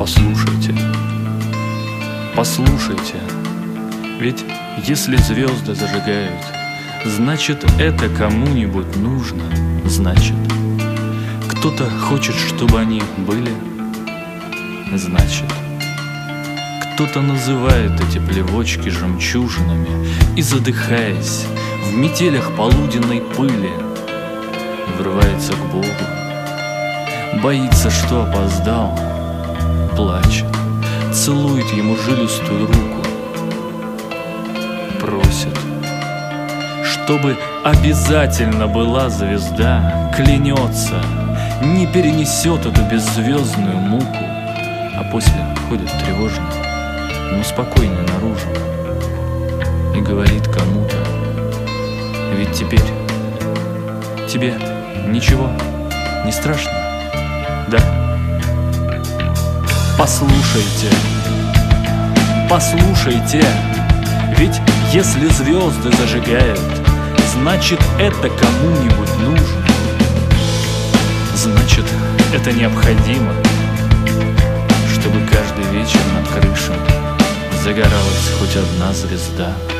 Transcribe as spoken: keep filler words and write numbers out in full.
Послушайте, послушайте, ведь если звезды зажигают, значит, это кому-нибудь нужно, значит, кто-то хочет, чтобы они были, значит, кто-то называет эти плевочки жемчужинами и, задыхаясь в метелях полуденной пыли, врывается к Богу, боится, что опоздал, плачет, целует ему жилистую руку, просит, чтобы обязательно была звезда, клянется, не перенесет эту беззвездную муку, а после ходит тревожно, но спокойно наружу и говорит кому-то: ведь теперь тебе ничего не страшно, да? Послушайте, послушайте, ведь если звезды зажигают, значит, это кому-нибудь нужно, значит, это необходимо, чтобы каждый вечер над крышей загоралась хоть одна звезда.